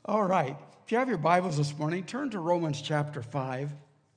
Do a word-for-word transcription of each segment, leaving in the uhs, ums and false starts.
All right. If you have your Bibles this morning, turn to Romans chapter five.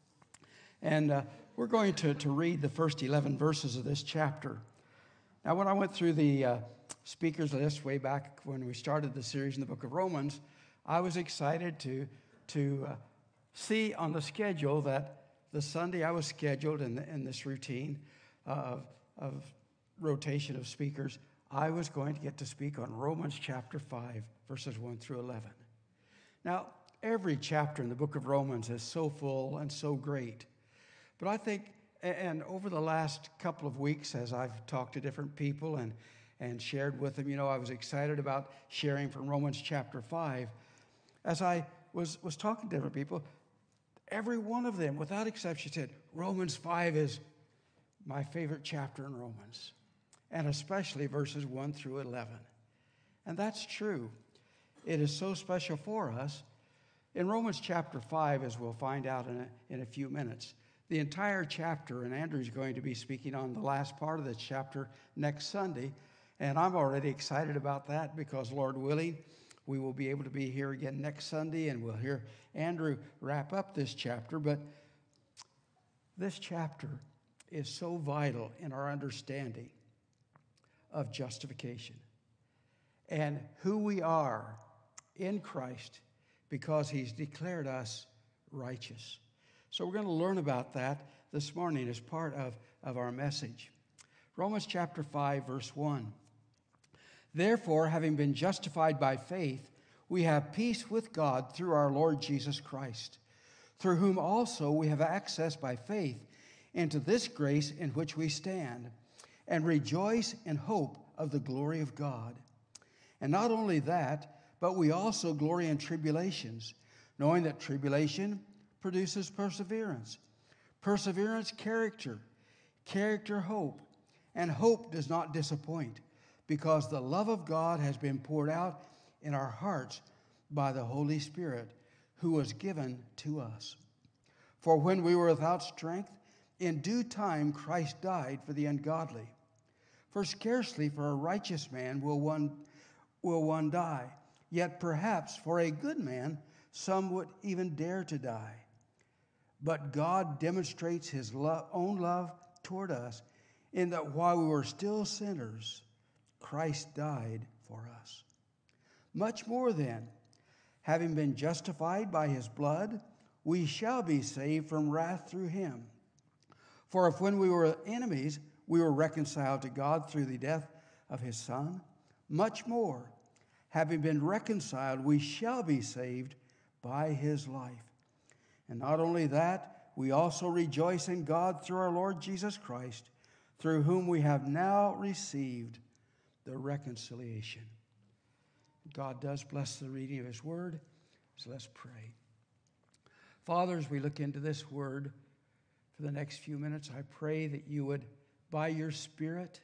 And uh, we're going to, to read the first eleven verses of this chapter. Now, when I went through the uh, speakers list way back when we started the series in the book of Romans, I was excited to, to uh, see on the schedule that the Sunday I was scheduled in, the, in this routine uh, of, of rotation of speakers, I was going to get to speak on Romans chapter five, verses one through eleven. Now, every chapter in the book of Romans is so full and so great. But I think, and over the last couple of weeks, as I've talked to different people and, and shared with them, you know, I was excited about sharing from Romans chapter five. As I was, was talking to different people, every one of them, without exception, said, Romans five is my favorite chapter in Romans, and especially verses one through eleven. And that's true. It is so special for us. In Romans chapter five, as we'll find out in a, in a few minutes, the entire chapter, and Andrew's going to be speaking on the last part of this chapter next Sunday, and I'm already excited about that because, Lord willing, we will be able to be here again next Sunday, and we'll hear Andrew wrap up this chapter. But this chapter is so vital in our understanding of justification and who we are in Christ because he's declared us righteous. So we're going to learn about that this morning as part of, of our message. Romans chapter five, verse one. Therefore, having been justified by faith, we have peace with God through our Lord Jesus Christ, through whom also we have access by faith into this grace in which we stand, and rejoice in hope of the glory of God. And not only that, but we also glory in tribulations, knowing that tribulation produces perseverance. Perseverance, character. Character, hope. And hope does not disappoint, because the love of God has been poured out in our hearts by the Holy Spirit, who was given to us. For when we were without strength, in due time Christ died for the ungodly. For scarcely for a righteous man will one, will one die, yet perhaps for a good man some would even dare to die. But God demonstrates his lo- own love toward us in that while we were still sinners, Christ died for us. Much more then, having been justified by his blood, we shall be saved from wrath through him. For if when we were enemies, we were reconciled to God through the death of his Son, much more, having been reconciled, we shall be saved by his life. And not only that, we also rejoice in God through our Lord Jesus Christ, through whom we have now received the reconciliation. God does bless the reading of his word, so let's pray. Father, as we look into this word for the next few minutes, I pray that you would, by your Spirit,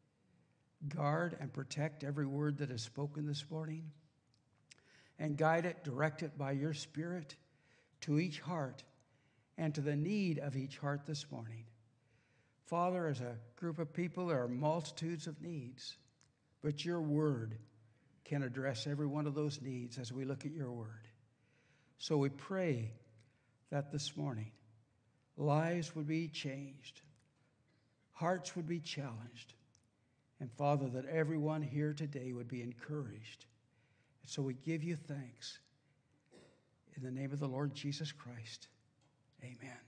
guard and protect every word that is spoken this morning, and guide it, direct it by your Spirit to each heart and to the need of each heart this morning. Father, as a group of people, there are multitudes of needs, but your word can address every one of those needs as we look at your word. So we pray that this morning lives would be changed, hearts would be challenged, and Father, that everyone here today would be encouraged. And so we give you thanks. In the name of the Lord Jesus Christ, amen. Amen.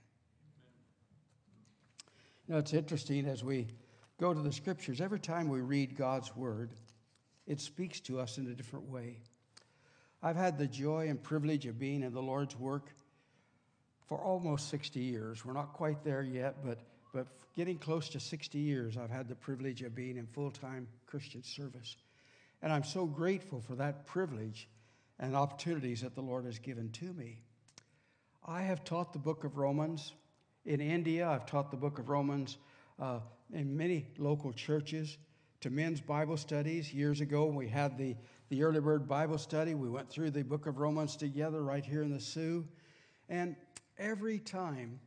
You know, it's interesting as we go to the scriptures, every time we read God's word, it speaks to us in a different way. I've had the joy and privilege of being in the Lord's work for almost sixty years. We're not quite there yet, but But getting close to sixty years, I've had the privilege of being in full-time Christian service. And I'm so grateful for that privilege and opportunities that the Lord has given to me. I have taught the book of Romans in India. I've taught the book of Romans uh, in many local churches, to men's Bible studies. Years ago, we had the, the Early Bird Bible Study. We went through the book of Romans together right here in the Sioux. And every time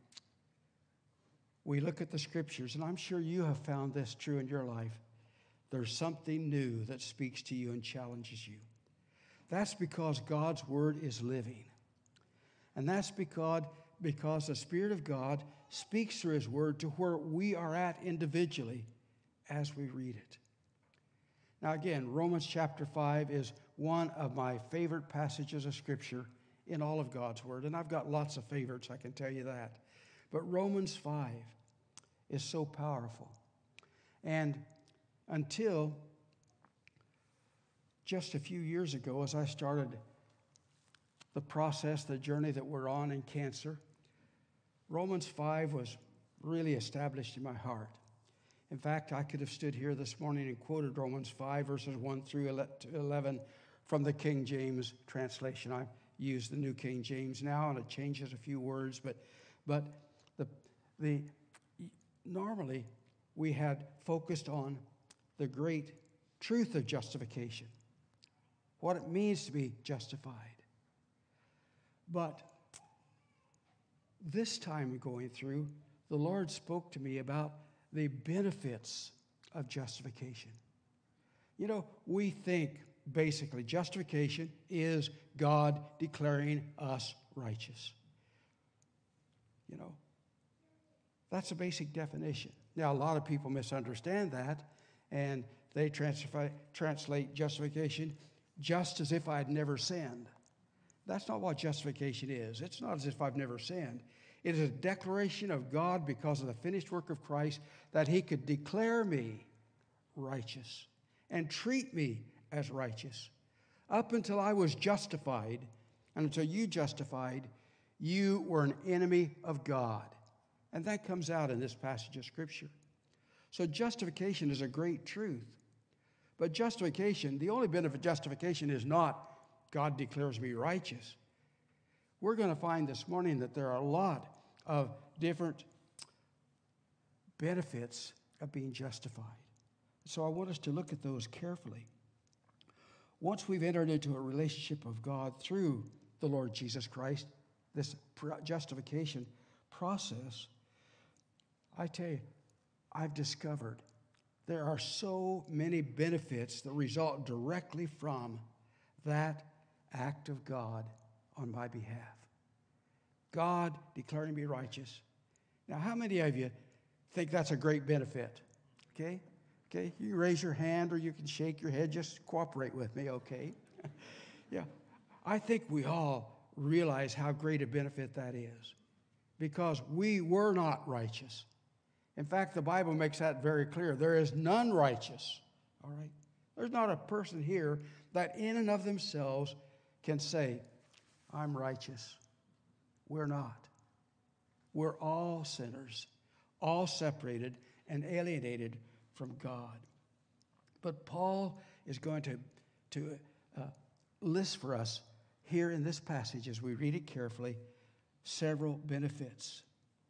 we look at the scriptures, and I'm sure you have found this true in your life, there's something new that speaks to you and challenges you. That's because God's word is living. And that's because, because the Spirit of God speaks through his word to where we are at individually as we read it. Now again, Romans chapter five is one of my favorite passages of Scripture in all of God's word. And I've got lots of favorites, I can tell you that. But Romans five is so powerful. And until just a few years ago, as I started the process, the journey that we're on in cancer, Romans five was really established in my heart. In fact, I could have stood here this morning and quoted Romans five, verses one through eleven from the King James translation. I use the New King James now, and it changes a few words, but but the the normally we had focused on the great truth of justification, what it means to be justified. But this time going through, the Lord spoke to me about the benefits of justification. You know, we think basically justification is God declaring us righteous. You know, that's a basic definition. Now, a lot of people misunderstand that, and they transfer, translate justification just as if I'd never sinned. That's not what justification is. It's not as if I've never sinned. It is a declaration of God because of the finished work of Christ that he could declare me righteous and treat me as righteous. Up until I was justified, and until you justified, you were an enemy of God. And that comes out in this passage of Scripture. So justification is a great truth. But justification, the only benefit of justification is not God declares me righteous. We're going to find this morning that there are a lot of different benefits of being justified. So I want us to look at those carefully. Once we've entered into a relationship of God through the Lord Jesus Christ, this justification process, I tell you, I've discovered there are so many benefits that result directly from that act of God on my behalf. God declaring me righteous. Now, how many of you think that's a great benefit? Okay? Okay, you can raise your hand or you can shake your head. Just cooperate with me, okay? Yeah. I think we all realize how great a benefit that is because we were not righteous. In fact, the Bible makes that very clear. There is none righteous, all right? There's not a person here that in and of themselves can say, I'm righteous. We're not. We're all sinners, all separated and alienated from God. But Paul is going to, to uh, list for us here in this passage, as we read it carefully, several benefits.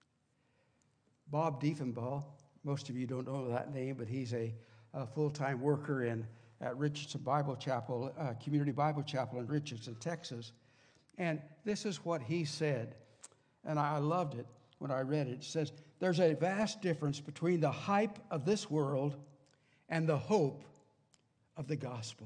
Bob Diefenbaugh, most of you don't know that name, but he's a, a full-time worker in at Richardson Bible Chapel, uh, Community Bible Chapel in Richardson, Texas. And this is what he said, and I loved it when I read it. It says, there's a vast difference between the hype of this world and the hope of the gospel.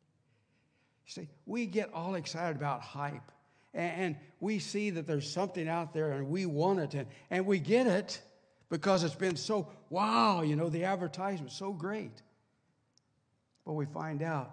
See, we get all excited about hype, and, and we see that there's something out there, and we want it, and, and we get it because it's been so, wow, you know, the advertisement's so great. But we find out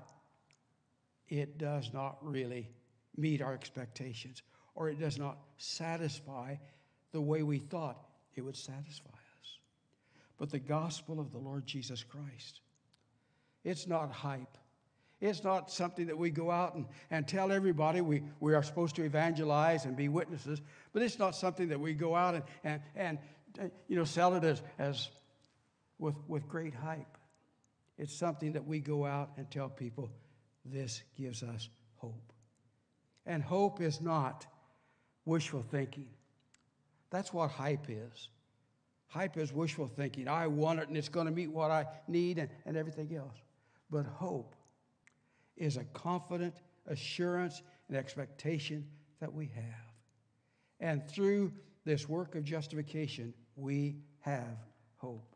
it does not really meet our expectations, or it does not satisfy the way we thought it would satisfy us. But the gospel of the Lord Jesus Christ, it's not hype. It's not something that we go out and, and tell everybody. We, we are supposed to evangelize and be witnesses, but it's not something that we go out and, and, and uh, you know, sell it as, as with, with great hype. It's something that we go out and tell people, this gives us hope. And hope is not wishful thinking. That's what hype is. Hype is wishful thinking. I want it and it's going to meet what I need and, and everything else. But hope is a confident assurance and expectation that we have. And through this work of justification, we have hope.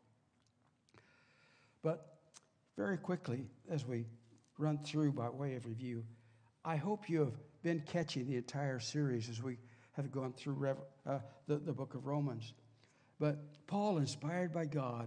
But very quickly, as we run through by way of review, I hope you have been catching the entire series as we have gone through Rev- uh, the, the book of Romans. But Paul, inspired by God,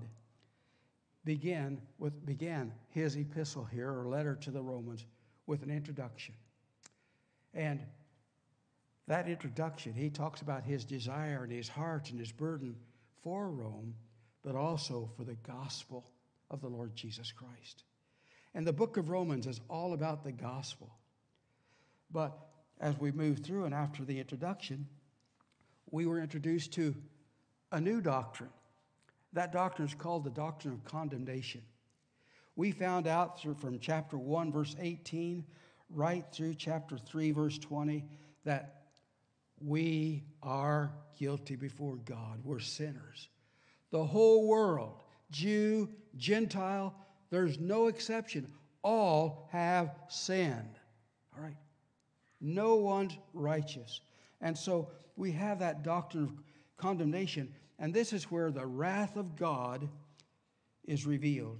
began with began his epistle here, or letter to the Romans, with an introduction. And that introduction, he talks about his desire and his heart and his burden for Rome, but also for the gospel of the Lord Jesus Christ. And the book of Romans is all about the gospel. But as we move through and after the introduction, we were introduced to a new doctrine. That doctrine is called the doctrine of condemnation. We found out through, from chapter one, verse eighteen, right through chapter three, verse twenty, that we are guilty before God. We're sinners. The whole world, Jew, Gentile, there's no exception. All have sinned. All right? No one's righteous. And so we have that doctrine of condemnation, and this is where the wrath of God is revealed.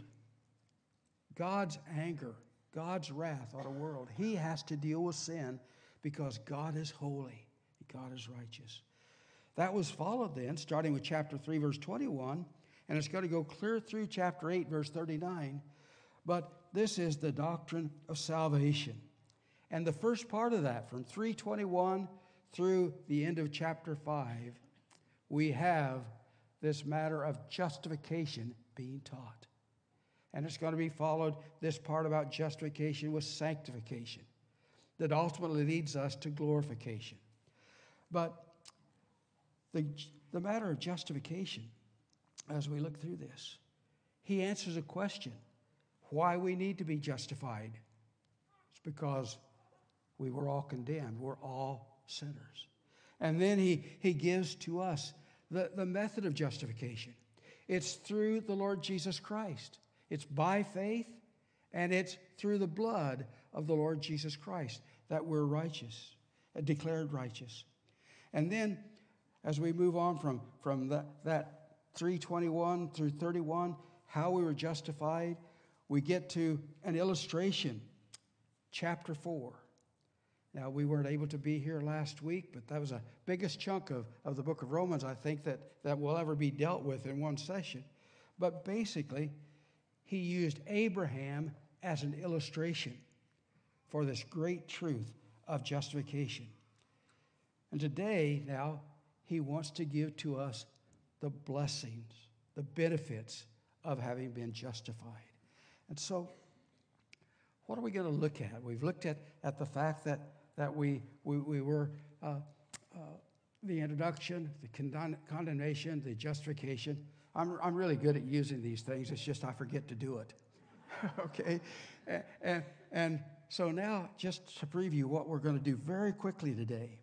God's anger, God's wrath on a world. He has to deal with sin because God is holy. God is righteous. That was followed then, starting with chapter three, verse twenty-one, and it's going to go clear through chapter eight, verse thirty-nine. But this is the doctrine of salvation. And the first part of that, from three twenty-one through the end of chapter five, we have this matter of justification being taught. And it's going to be followed, this part about justification, with sanctification that ultimately leads us to glorification. But the, the matter of justification, as we look through this, he answers a question, why we need to be justified. It's because we were all condemned. We're all sinners. And then he, he gives to us the, the method of justification. It's through the Lord Jesus Christ. It's by faith, and it's through the blood of the Lord Jesus Christ that we're righteous, declared righteous. And then, as we move on from, from that, that three twenty-one through thirty-one, how we were justified, we get to an illustration, chapter four. Now, we weren't able to be here last week, but that was the biggest chunk of, of the book of Romans, I think, that, that will ever be dealt with in one session. But basically, he used Abraham as an illustration for this great truth of justification. And today, now, he wants to give to us the blessings, the benefits of having been justified. And so, what are we going to look at? We've looked at, at the fact that, that we, we, we were, uh, uh, the introduction, the condemn, condemnation, the justification. I'm, I'm really good at using these things. It's just I forget to do it. Okay? And, and, and so now, just to preview what we're going to do very quickly today,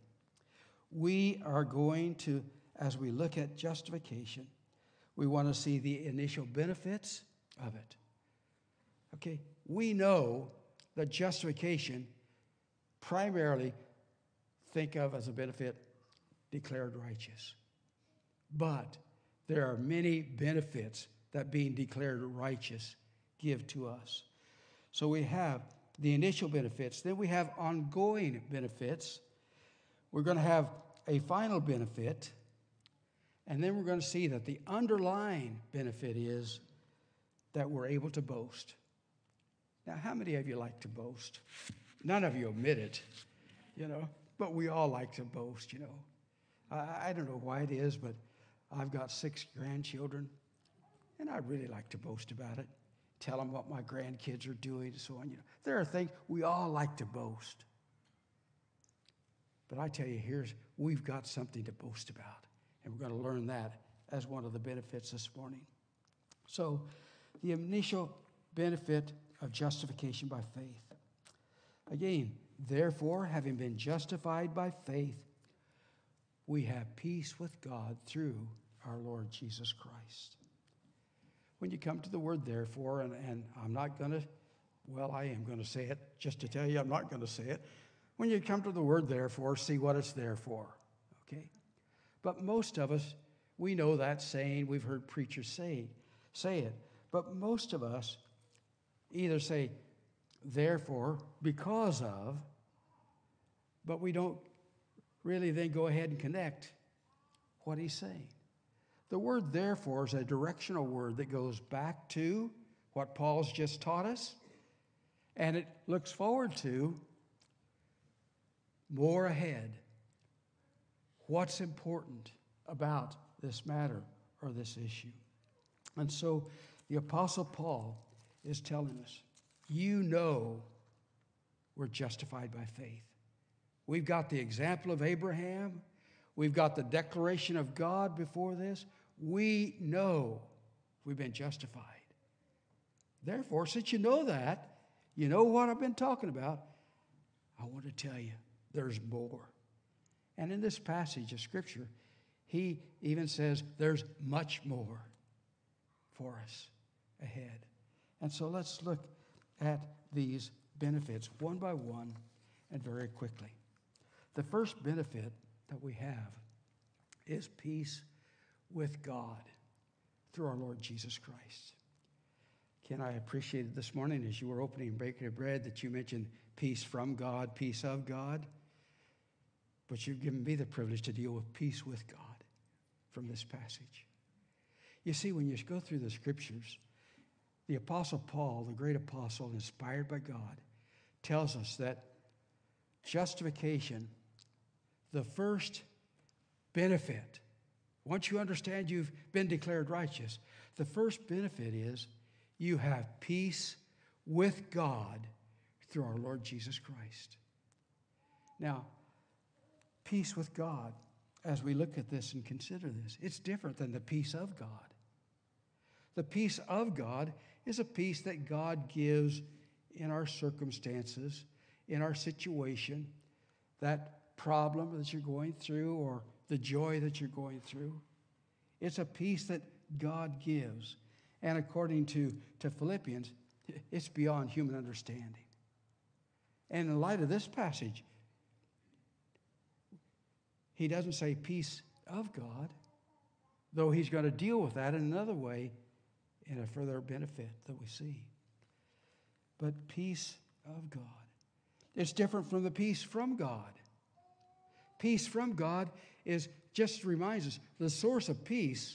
we are going to, as we look at justification, we want to see the initial benefits of it. Okay? We know that justification primarily think of as a benefit declared righteous. But there are many benefits that being declared righteous give to us. So we have the initial benefits. Then we have ongoing benefits. We're going to have a final benefit. And then we're going to see that the underlying benefit is that we're able to boast. Now, how many of you like to boast? None of you admit it, you know, but we all like to boast, you know. I, I don't know why it is, but I've got six grandchildren, and I really like to boast about it, tell them what my grandkids are doing and so on. You know, there are things we all like to boast. But I tell you, here's, we've got something to boast about, and we're going to learn that as one of the benefits this morning. So the initial benefit of justification by faith. Again, therefore, having been justified by faith, we have peace with God through our Lord Jesus Christ. When you come to the word therefore, and, and I'm not going to, well, I am going to say it, just to tell you I'm not going to say it. When you come to the word therefore, see what it's there for, okay? But most of us, we know that saying, we've heard preachers say, say it. But most of us either say, therefore, because of, but we don't really then go ahead and connect what he's saying. The word therefore is a directional word that goes back to what Paul's just taught us, and it looks forward to more ahead. What's important about this matter or this issue? And so the Apostle Paul is telling us, you know we're justified by faith. We've got the example of Abraham. We've got the declaration of God before this. We know we've been justified. Therefore, since you know that, you know what I've been talking about, I want to tell you there's more. And in this passage of Scripture, he even says there's much more for us ahead. And so let's look at these benefits one by one and very quickly. The first benefit that we have is peace with God through our Lord Jesus Christ. Ken, I appreciated this morning as you were opening and breaking of bread that you mentioned peace from God, peace of God. But you've given me the privilege to deal with peace with God from this passage. You see, when you go through the Scriptures, the Apostle Paul, the great apostle, inspired by God, tells us that justification, the first benefit, once you understand you've been declared righteous, the first benefit is you have peace with God through our Lord Jesus Christ. Now, peace with God, as we look at this and consider this, it's different than the peace of God. The peace of God is a peace that God gives in our circumstances, in our situation, that problem that you're going through or the joy that you're going through. It's a peace that God gives. And according to, to Philippians, it's beyond human understanding. And in light of this passage, he doesn't say peace of God, though he's going to deal with that in another way in a further benefit that we see. But peace of God. It's different from the peace from God. Peace from God is, just reminds us, the source of peace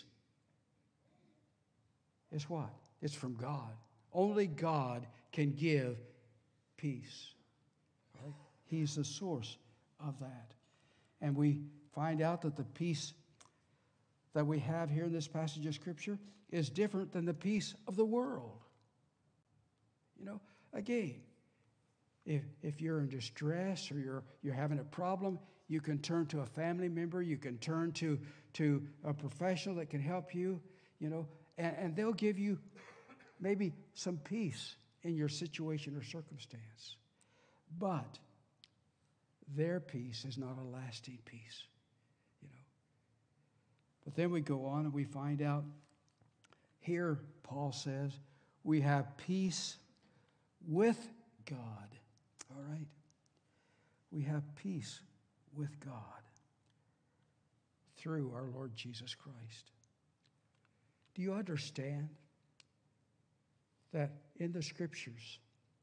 is what? It's from God. Only God can give peace. Right? He's the source of that. And we find out that the peace that we have here in this passage of Scripture is different than the peace of the world. You know, again, if, if you're in distress or you're, you're having a problem, you can turn to a family member, you can turn to, to a professional that can help you, you know, and, and they'll give you maybe some peace in your situation or circumstance. But their peace is not a lasting peace, you know. But then we go on and we find out here, Paul says, we have peace with God. All right? We have peace with God through our Lord Jesus Christ. Do you understand that in the Scriptures,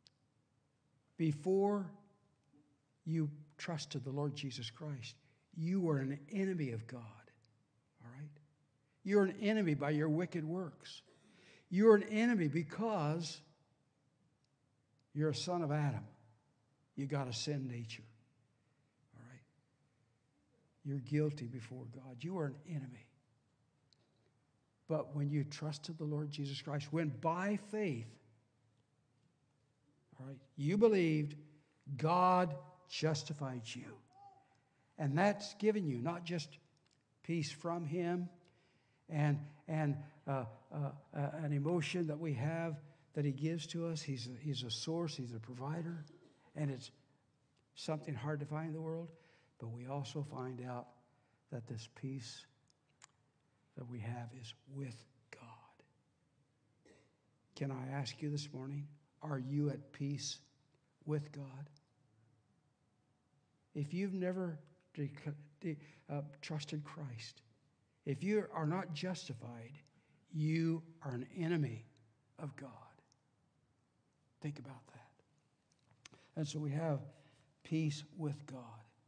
before you trusted the Lord Jesus Christ, you were an enemy of God, all right? You're an enemy by your wicked works. You're an enemy because you're a son of Adam. You got a sin nature, all right? You're guilty before God. You are an enemy. But when you trusted the Lord Jesus Christ, when by faith, all right, you believed, God justified you. And that's given you not just peace from Him and, and uh, uh, uh, an emotion that we have that He gives to us. He's a, he's a source, He's a provider, and it's something hard to find in the world. But we also find out that this peace that we have is with God. Can I ask you this morning, are you at peace with God? If you've never de- de- uh, trusted Christ, if you are not justified, you are an enemy of God. Think about that. And so we have peace with God.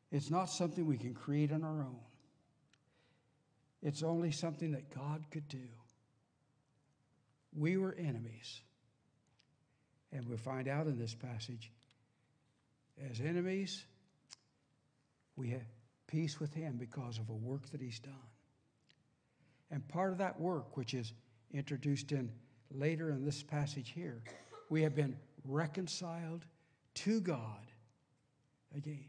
It's not something we can create on our own. It's only something that God could do. We were enemies. And we find out in this passage, as enemies, we have peace with him because of a work that he's done. And part of that work, which is introduced in later in this passage here, we have been reconciled to God again.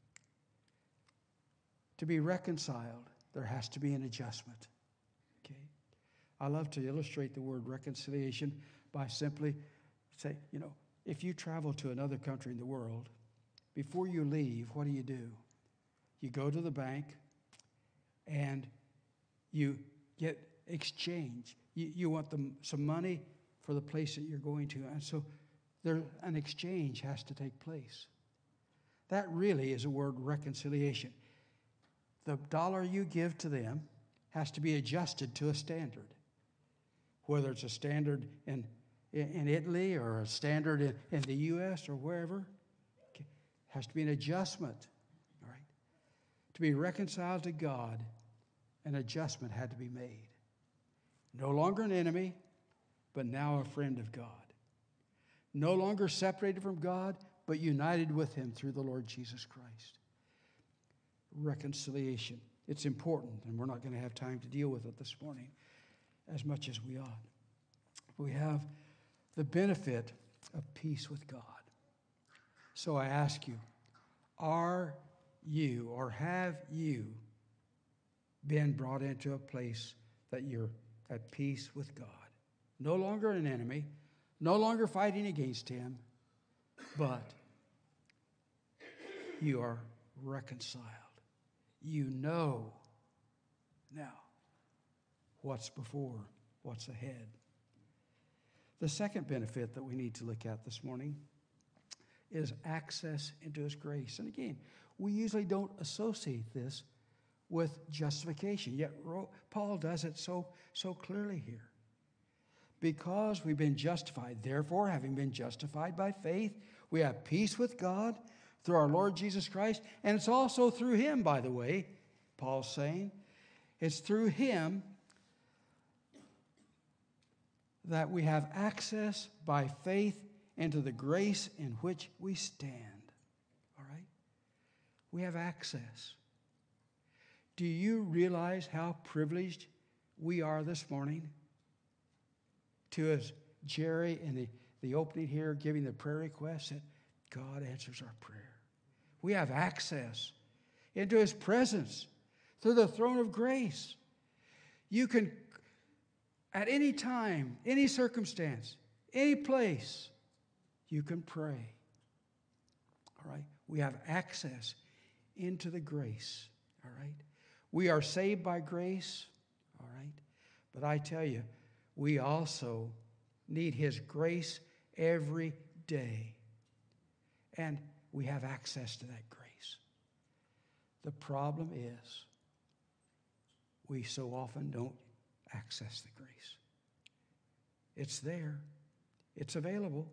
To be reconciled, there has to be an adjustment. Okay? I love to illustrate the word reconciliation by simply say, you know, if you travel to another country in the world, before you leave, what do you do? You go to the bank and you get exchange. You, you want them, some money for the place that you're going to. And so there, an exchange has to take place. That really is a word, reconciliation. The dollar you give to them has to be adjusted to a standard, whether it's a standard in, in Italy or a standard in, in the U S or wherever. It has to be an adjustment. All right? To be reconciled to God, an adjustment had to be made. No longer an enemy, but now a friend of God. No longer separated from God, but united with him through the Lord Jesus Christ. Reconciliation. It's important, and we're not going to have time to deal with it this morning as much as we ought. We have the benefit of peace with God. So I ask you, are you or have you been brought into a place that you're at peace with God? No longer an enemy, no longer fighting against him, but you are reconciled. You know now what's before, what's ahead. The second benefit that we need to look at this morning is access into his grace. And again, we usually don't associate this with justification, yet Paul does it so, so clearly here. Because we've been justified, therefore, having been justified by faith, we have peace with God through our Lord Jesus Christ. And it's also through him, by the way, Paul's saying. It's through him that we have access by faith into the grace in which we stand. All right? We have access. Do you realize how privileged we are this morning? To, as Jerry in the, the opening here giving the prayer request, that God answers our prayer. We have access into his presence through the throne of grace. You can, at any time, any circumstance, any place, you can pray. All right? We have access into the grace. All right? We are saved by grace. All right? But I tell you, we also need his grace every day. And we have access to that grace. The problem is we so often don't access the grace. It's there. It's available.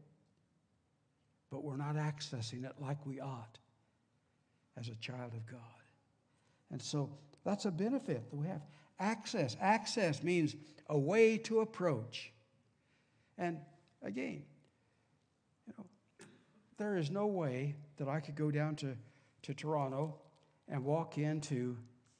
But we're not accessing it like we ought as a child of God. And so that's a benefit that we have. Access. Access means a way to approach. And again, you know, there is no way that I could go down to, to Toronto and walk into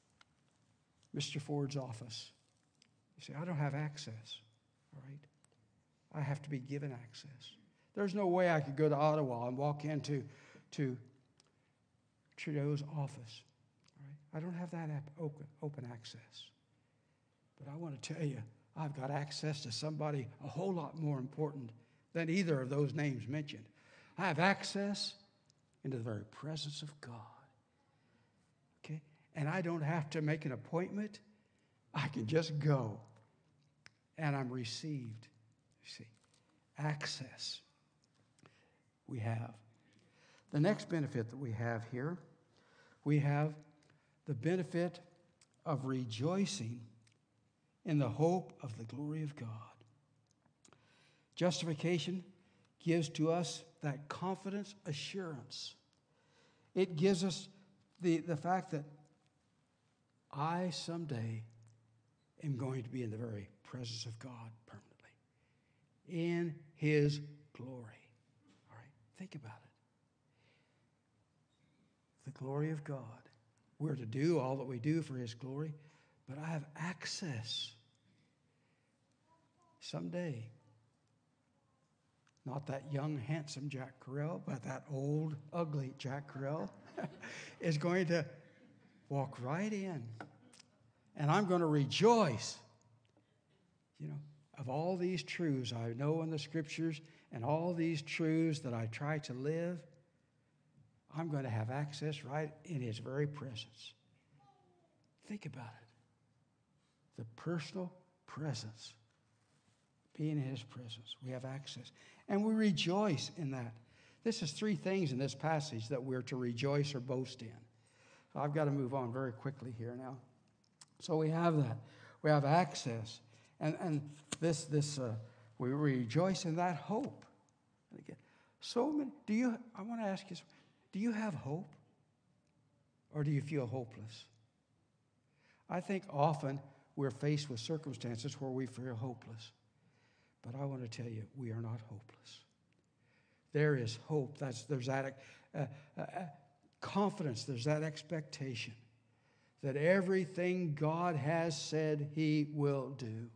Mister Ford's office. You say, I don't have access. All right? I have to be given access. There's no way I could go to Ottawa and walk into to Trudeau's office. All right? I don't have that open, open access. But I want to tell you, I've got access to somebody a whole lot more important than either of those names mentioned. I have access into the very presence of God. Okay? And I don't have to make an appointment. I can just go. And I'm received. You see, access we have. The next benefit that we have here, we have the benefit of rejoicing in the hope of the glory of God. Justification gives to us that confidence assurance. It gives us the, the fact that I someday am going to be in the very presence of God permanently, in His glory. All right, think about it. The glory of God. We're to do all that we do for His glory, but I have access someday. Not that young, handsome Jack Carell, but that old, ugly Jack Carell is going to walk right in. And I'm going to rejoice, you know, of all these truths I know in the Scriptures and all these truths that I try to live. I'm going to have access right in His very presence. Think about it. The personal presence. Being in His presence. We have access. And we rejoice in that. This is three things in this passage that we're to rejoice or boast in. So I've got to move on very quickly here now. So we have that. We have access. And, and this, this uh, we rejoice in that hope. And again, so many, do you, I want to ask you, do you have hope? Or do you feel hopeless? I think often we're faced with circumstances where we feel hopeless. But I want to tell you, we are not hopeless. There is hope. That's, there's that uh, uh, confidence. There's that expectation that everything God has said He will do.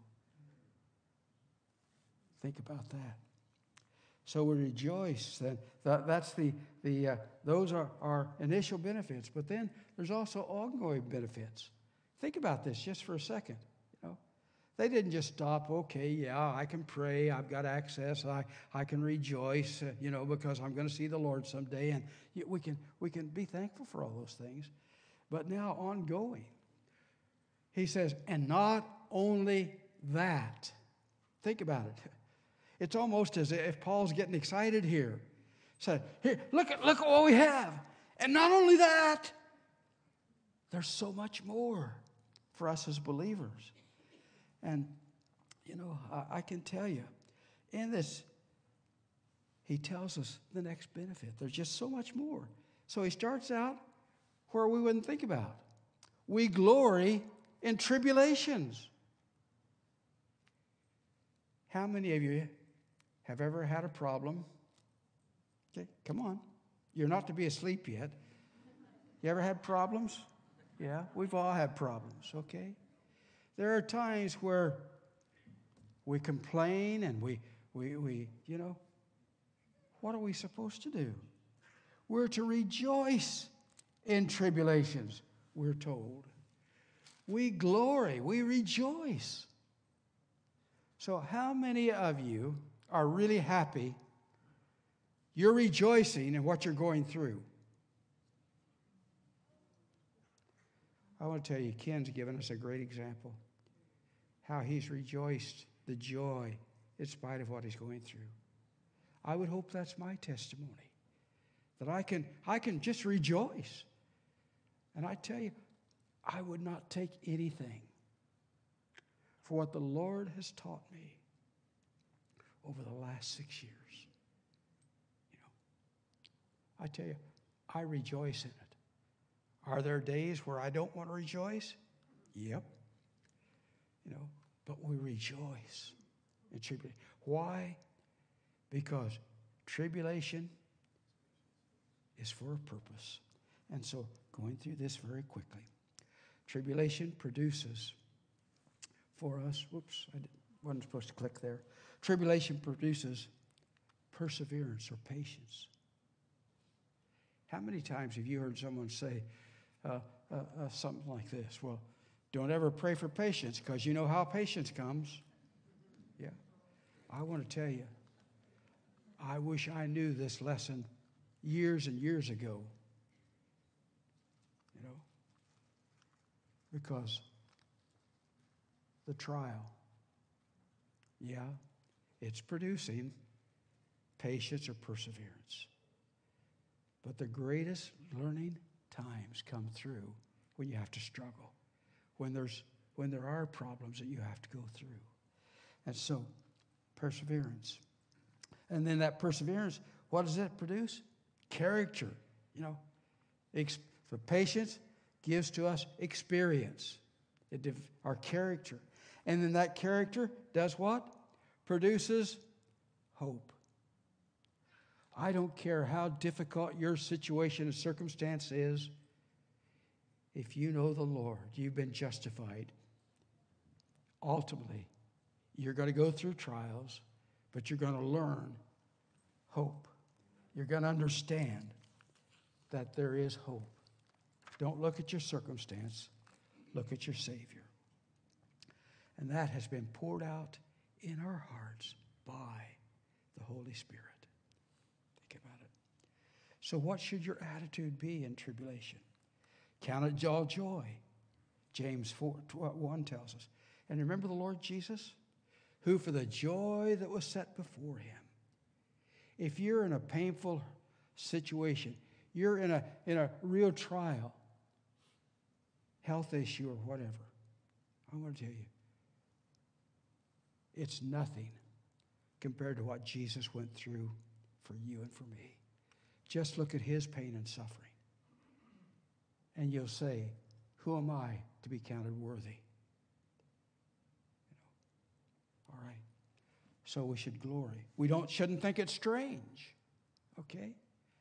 Think about that. So we rejoice. That, that that's the the uh, those are our initial benefits. But then there's also ongoing benefits. Think about this just for a second. You know, they didn't just stop. Okay, yeah, I can pray. I've got access. I I can rejoice. Uh, you know, because I'm going to see the Lord someday, and we can we can be thankful for all those things. But now ongoing, He says, and not only that. Think about it. It's almost as if Paul's getting excited here. Said, here, look at look at what we have. And not only that, there's so much more for us as believers. And, you know, I, I can tell you, in this, he tells us the next benefit. There's just so much more. So he starts out where we wouldn't think about. We glory in tribulations. How many of you have ever had a problem? Okay, come on. You're not to be asleep yet. You ever had problems? Yeah, we've all had problems, okay? There are times where we complain and we, we, we, you know, what are we supposed to do? We're to rejoice in tribulations, we're told. We glory, we rejoice. So how many of you are really happy? You're rejoicing in what you're going through. I want to tell you, Ken's given us a great example. How he's rejoiced, the joy, in spite of what he's going through. I would hope that's my testimony. That I can, I can just rejoice. And I tell you, I would not take anything for what the Lord has taught me over the last six years. You know, I tell you, I rejoice in it. Are there days where I don't want to rejoice? Yep. You know, but we rejoice in tribulation. Why? Because tribulation is for a purpose. And so, going through this very quickly. Tribulation produces for us, whoops, I wasn't supposed to click there. Tribulation produces perseverance or patience. How many times have you heard someone say uh, uh, uh, something like this? Well, don't ever pray for patience because you know how patience comes. Yeah. I want to tell you, I wish I knew this lesson years and years ago. You know, because the trial, yeah, it's producing patience or perseverance. But the greatest learning times come through when you have to struggle, when there's when there are problems that you have to go through. And so, perseverance. And then that perseverance, what does it produce? Character. You know, So patience gives to us experience, it, our character. And then that character does what? Produces hope. I don't care how difficult your situation and circumstance is. If you know the Lord, you've been justified. Ultimately, you're going to go through trials, but you're going to learn hope. You're going to understand that there is hope. Don't look at your circumstance. Look at your Savior. And that has been poured out in our hearts by the Holy Spirit. Think about it. So what should your attitude be in tribulation? Count it all joy. James four one tells us. And remember the Lord Jesus, who for the joy that was set before him. If you're in a painful situation, you're in a, in a real trial, health issue or whatever, I'm going to tell you, it's nothing compared to what Jesus went through for you and for me. Just look at his pain and suffering. And you'll say, who am I to be counted worthy? You know. All right. So we should glory. We don't shouldn't think it's strange. Okay?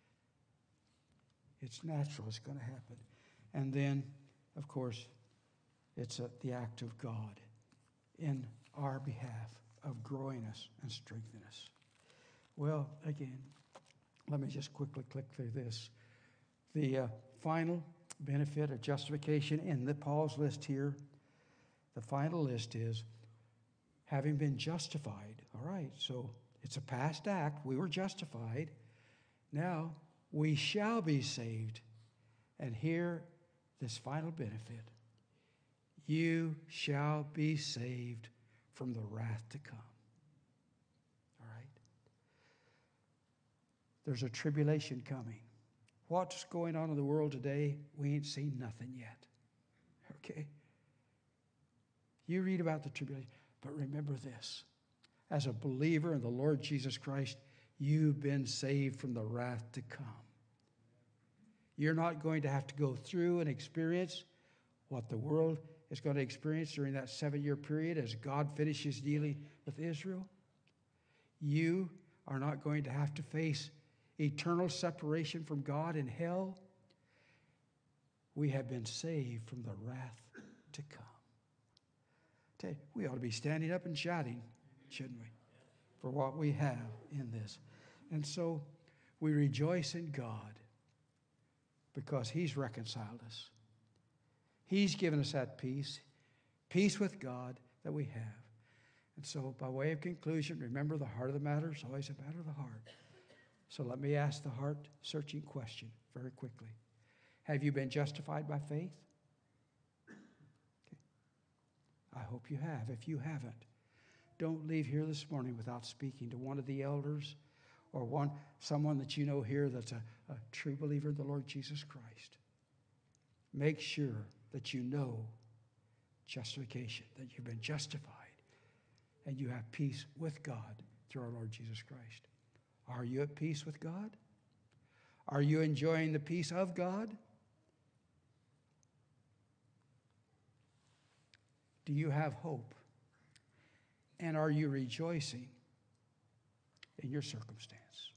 It's natural. It's going to happen. And then, of course, it's a, the act of God in our behalf of growing us and strengthening us. Well, again, let me just quickly click through this. The uh, final benefit of justification in the Paul's list here, the final list is having been justified. All right, so it's a past act. We were justified. Now we shall be saved. And here, this final benefit. You shall be saved from the wrath to come. All right? There's a tribulation coming. What's going on in the world today? We ain't seen nothing yet. Okay? You read about the tribulation, but remember this. As a believer in the Lord Jesus Christ, you've been saved from the wrath to come. You're not going to have to go through and experience what the world is going to experience during that seven-year period as God finishes dealing with Israel. You are not going to have to face eternal separation from God in hell. We have been saved from the wrath to come. Tell you, we ought to be standing up and shouting, shouldn't we, for what we have in this. And so we rejoice in God because he's reconciled us. He's given us that peace, peace with God that we have. And so by way of conclusion, remember the heart of the matter is always a matter of the heart. So let me ask the heart-searching question very quickly. Have you been justified by faith? Okay. I hope you have. If you haven't, don't leave here this morning without speaking to one of the elders or one someone that you know here that's a, a true believer in the Lord Jesus Christ. Make sure that you know justification, that you've been justified, and you have peace with God through our Lord Jesus Christ. Are you at peace with God? Are you enjoying the peace of God? Do you have hope? And are you rejoicing in your circumstance?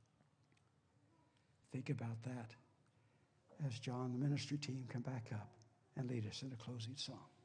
Think about that as John, the ministry team, come back up and lead us in a closing song.